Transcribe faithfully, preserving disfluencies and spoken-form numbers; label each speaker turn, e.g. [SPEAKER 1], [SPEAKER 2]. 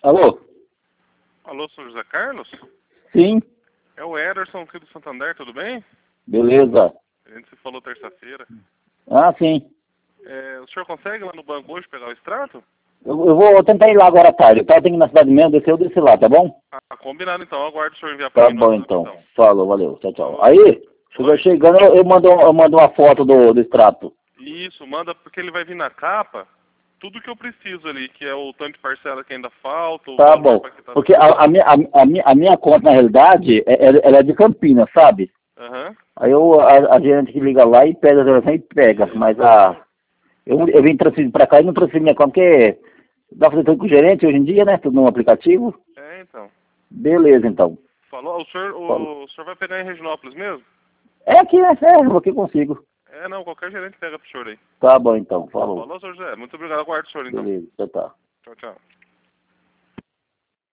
[SPEAKER 1] Alô?
[SPEAKER 2] Alô, senhor José Carlos?
[SPEAKER 1] Sim,
[SPEAKER 2] É o Ederson aqui do Santander, tudo bem?
[SPEAKER 1] beleza.
[SPEAKER 2] A gente se falou terça-feira.
[SPEAKER 1] Ah, sim.
[SPEAKER 2] É, o senhor consegue lá no banco hoje pegar o extrato?
[SPEAKER 1] Eu, eu vou tentar ir lá agora à tarde. Tá? Eu tenho que ir na cidade mesmo, descer, eu descer lá, tá bom?
[SPEAKER 2] Ah, combinado então. Aguardo o senhor enviar pra
[SPEAKER 1] Tá
[SPEAKER 2] mim no
[SPEAKER 1] bom
[SPEAKER 2] WhatsApp
[SPEAKER 1] então.
[SPEAKER 2] então.
[SPEAKER 1] Falou, valeu. Tchau, tchau.
[SPEAKER 2] Falou.
[SPEAKER 1] Aí, se estiver
[SPEAKER 2] Oi.
[SPEAKER 1] chegando, eu, eu, mando, eu mando uma foto do, do extrato.
[SPEAKER 2] Isso, manda porque ele vai vir na capa tudo que eu preciso ali, que é o tanto de parcela que ainda falta, o
[SPEAKER 1] Tá
[SPEAKER 2] valor
[SPEAKER 1] bom.
[SPEAKER 2] para quitar do
[SPEAKER 1] Porque a, a,
[SPEAKER 2] carro.
[SPEAKER 1] minha, a, a minha, a minha conta, na realidade, é, é- ela é de Campinas, sabe?
[SPEAKER 2] Aham.
[SPEAKER 1] Aí eu, a, a gerente que liga lá e pega, ela sempre pega. Mas a, eu, eu vim transferir pra cá e não transferi minha conta, porque dá pra fazer tudo com o gerente hoje em dia, né? Tudo no aplicativo.
[SPEAKER 2] É, então.
[SPEAKER 1] Beleza, então.
[SPEAKER 2] Falou. O senhor,
[SPEAKER 1] Falou.
[SPEAKER 2] o, o senhor vai pegar em Reginópolis mesmo?
[SPEAKER 1] É aqui, né? É, eu aqui consigo.
[SPEAKER 2] É, não, qualquer gerente pega pro senhor aí.
[SPEAKER 1] Tá bom, então. Falou.
[SPEAKER 2] Falou, senhor José. Muito obrigado. Aguardo o senhor então.
[SPEAKER 1] Beleza, tá, tá.
[SPEAKER 2] Tchau, tchau.